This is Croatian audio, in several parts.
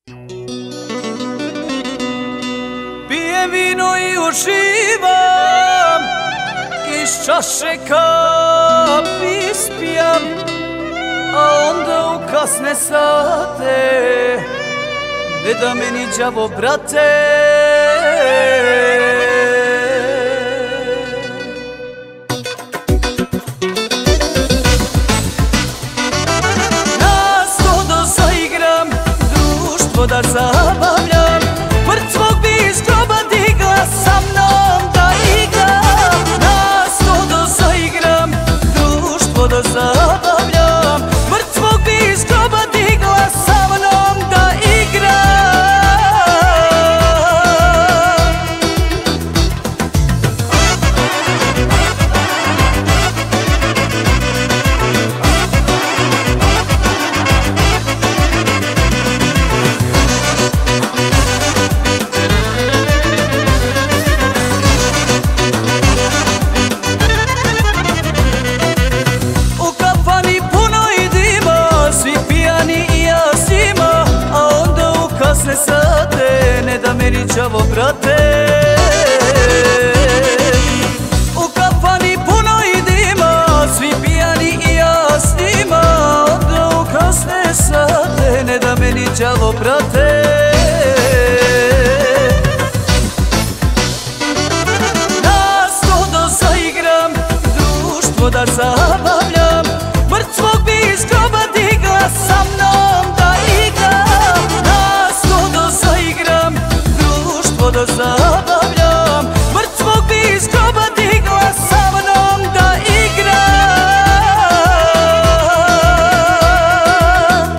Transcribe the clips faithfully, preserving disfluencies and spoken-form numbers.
Pijem vino i uživam, iz čaše kap ispijam, a onda u kasne sate ne da meni đavo brate. Na sto da zaigram, društvo da zabavljam, mrtvog bi iz groba digla sa mnom da igram. Na sto da zaigram, društvo da zabavljam, mrtvog bi iz groba digla sa mnom da igram. Kasne sate ne da meni đavo brate. U kafani puno i dima, svi pijani i ja s njima, onda u kasne sate ne da meni đavo brate. Na sto da zaigram, društvo da zabavljam, mrtvog bi iz groba digla sa mnom da igram. Da zabavljam, mrtvog bi iz groba digla sa mnom da igram.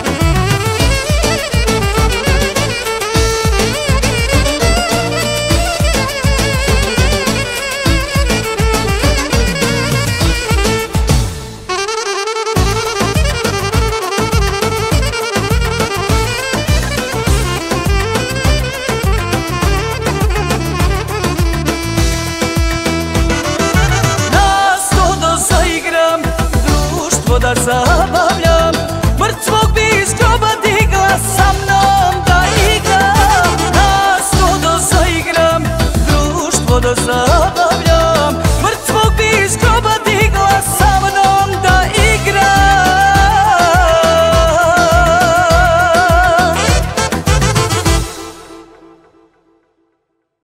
Da zabavljam, mrtvog bi iz groba digla sa mnom da igram. Na sto da zaigram, društvo da zabavljam,